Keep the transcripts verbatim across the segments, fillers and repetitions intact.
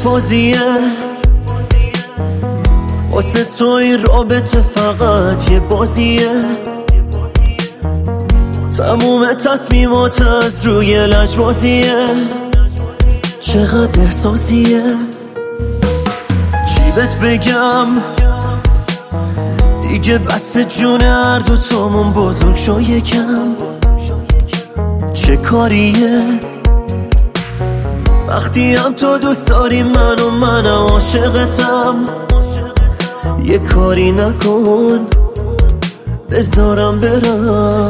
بازیه، واسه تو این رابطه فقط یه بازیه. تموم تصمیمات از روی لجبازیه، چقدر احساسیه. چی بهت بگم دیگه بس جون هر دو تامون بزرگ شو یکم. چه کاریه وقتی هم تو دوست داری من و منم عاشقتم. یه کاری نکن بذارم برم،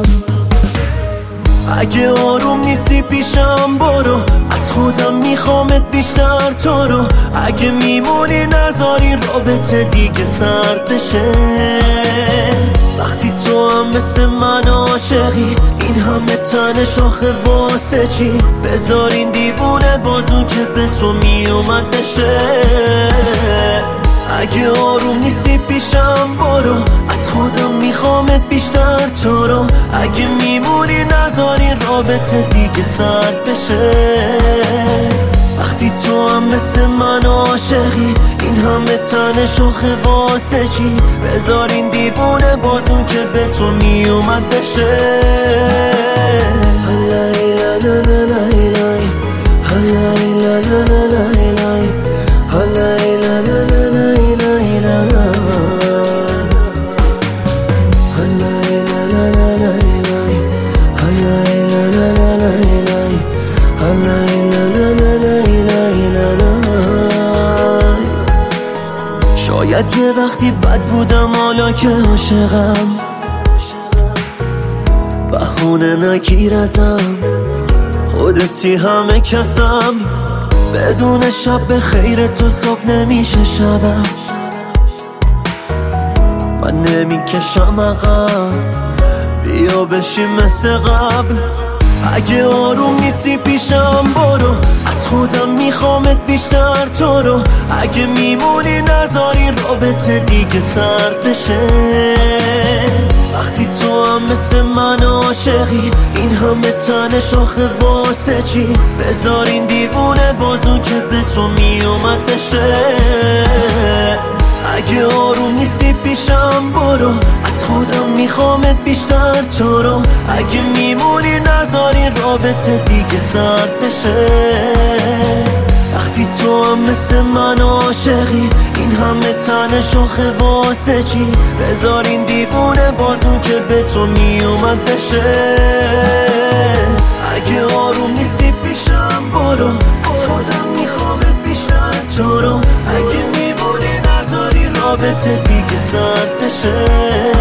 اگه آروم نیستی پیشم برو، از خودم میخوامت بیشتر تو رو. اگه میمونی نذاری رابطه دیگه سرد بشه، وقتی تو هم مثل من عاشقی. این همه تن شاخه واسه چی؟ بذار این دیوونه بازو که به تو میومد بشه. اگه آروم نیستی پیشم برو، از خودم میخوامت بیشتر تو رو. اگه میمونی نذاری رابطه دیگه سرد بشه، وقتی تو هم مثل من عاشقی. این همه تن شاخه واسه چی؟ بذار این دیوونه بازو که به تو میومد بشه. هلای لا لا لا هلای، هلای لا لا لا لا هلای، هلای لا لا لا لا هلای لا لا، هلای لا لا لا لا هلای، هلای لا لا لا لا هلای، هلای لا لا لا لا هلای لا لا. شاید یه وقتی بد بودم حالا که عاشقم، بهونه نگیر ازم، خودتی همه کسم. بدون شب به خیر تو صبح نمیشه شبم، من نمیکشم عقب، بیا بشیم مثل قبل. اگه آروم نیستی پیشم برو، از خودم میخوامت بیشتر تو رو. اگه میمونی نذاری رابطه دیگه سرد بشه، وقتی تو هم مثل من عاشقی. این همه تن شاخه واسه چی؟ بذار این دیوونه بازو که به تو میومد بشه. اگه آروم نیستی پیشم برو، از خودم میخوامت بیشتر تو رو. اگه میمونی نذاری رابطه دیگه سرد بشه، وقتی تو هم مثل من عاشقی. این همه تن شاخه واسه چی؟ بذار این دیوونه بازو که به تو میومد بشه. اگه آروم نیستی پیشم برو، از خودم میخوامت بیشتر تو رو. اگه میمونی نذاری رابطه دیگه سرد بشه.